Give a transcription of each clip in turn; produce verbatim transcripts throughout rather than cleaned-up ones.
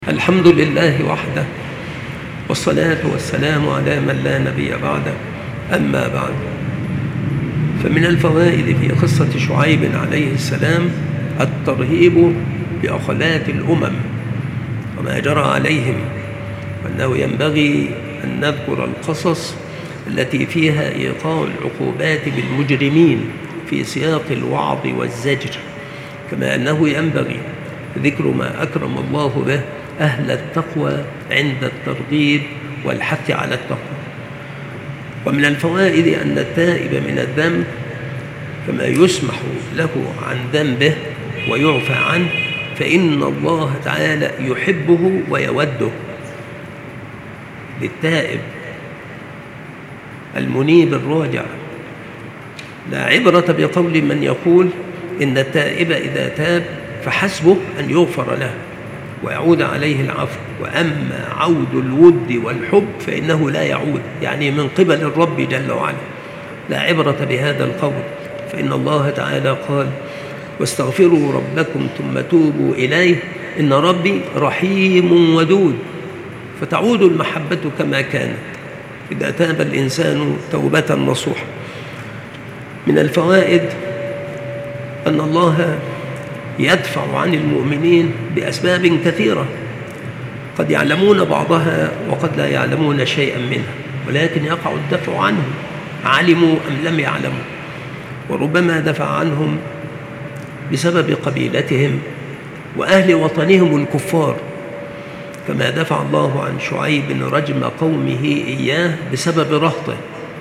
الحمد لله وحده، والصلاة والسلام على من لا نبي بعده. أما بعد، فمن الفوائد في قصة شعيب عليه السلام الترهيب بأخلاق الأمم وما جرى عليهم، وأنه ينبغي أن نذكر القصص التي فيها إيقاع العقوبات بالمجرمين في سياق الوعظ والزجر، كما أنه ينبغي ذكر ما أكرم الله به أهل التقوى عند الترغيب والحث على التقوى. ومن الفوائد أن التائب من الذنب كما يسمح له عن ذنبه ويعفى عنه، فإن الله تعالى يحبه ويوده. للتائب المنيب الراجع لا عبرة بقول من يقول إن التائب إذا تاب فحسبه أن يغفر له ويعود عليه العفو، وأما عود الود والحب فإنه لا يعود، يعني من قبل الرب جل وعلا. لا عبرة بهذا القول، فإن الله تعالى قال: واستغفروا ربكم ثم توبوا إليه إن ربي رحيم ودود، فتعود المحبة كما كانت إذا تاب الإنسان توبة نصوحة. من الفوائد أن الله يدفع عن المؤمنين بأسباب كثيرة، قد يعلمون بعضها وقد لا يعلمون شيئا منها، ولكن يقع الدفع عنهم علموا أم لم يعلموا. وربما دفع عنهم بسبب قبيلتهم وأهل وطنهم الكفار، كما دفع الله عن شعيب رجم قومه إياه بسبب رهطه.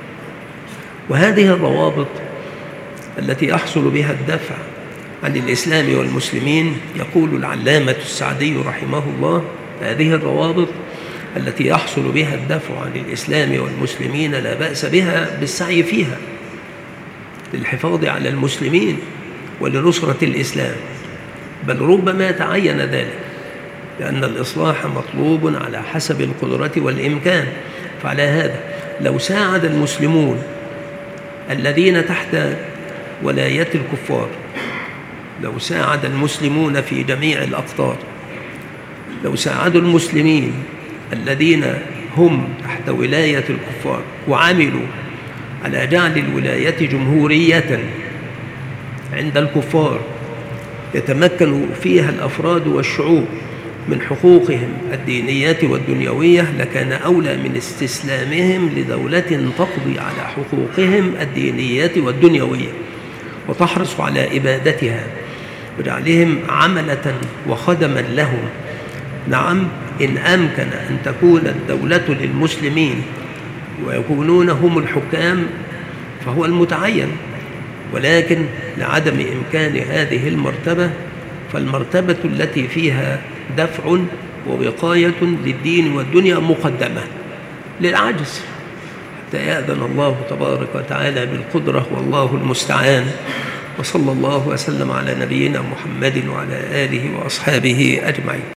وهذه الروابط التي يحصل بها الدفع عن الإسلام والمسلمين، يقول العلامة السعدي رحمه الله: هذه الروابط التي يحصل بها الدفع عن الإسلام والمسلمين لا بأس بها بالسعي فيها للحفاظ على المسلمين ولنصرة الإسلام، بل ربما تعين ذلك، لأن الإصلاح مطلوب على حسب القدرة والإمكان. فعلى هذا لو ساعد المسلمون الذين تحت ولاية الكفار، لو ساعد المسلمون في جميع الأقطار، لو ساعدوا المسلمين الذين هم تحت ولاية الكفار وعملوا على جعل الولاية جمهورية عند الكفار يتمكن فيها الأفراد والشعوب من حقوقهم الدينية والدنيوية، لكان أولى من استسلامهم لدولة تقضي على حقوقهم الدينية والدنيوية وتحرص على إبادتها وجعلهم عملة وخدما لهم. نعم، إن أمكن أن تكون الدولة للمسلمين ويكونون هم الحكام فهو المتعين، ولكن لعدم إمكان هذه المرتبة، فالمرتبة التي فيها دفع ووقاية للدين والدنيا مقدمة للعجز، حتى يأذن الله تبارك وتعالى بالقدرة، والله المستعان. وصلى الله وسلم على نبينا محمد وعلى آله وأصحابه أجمعين.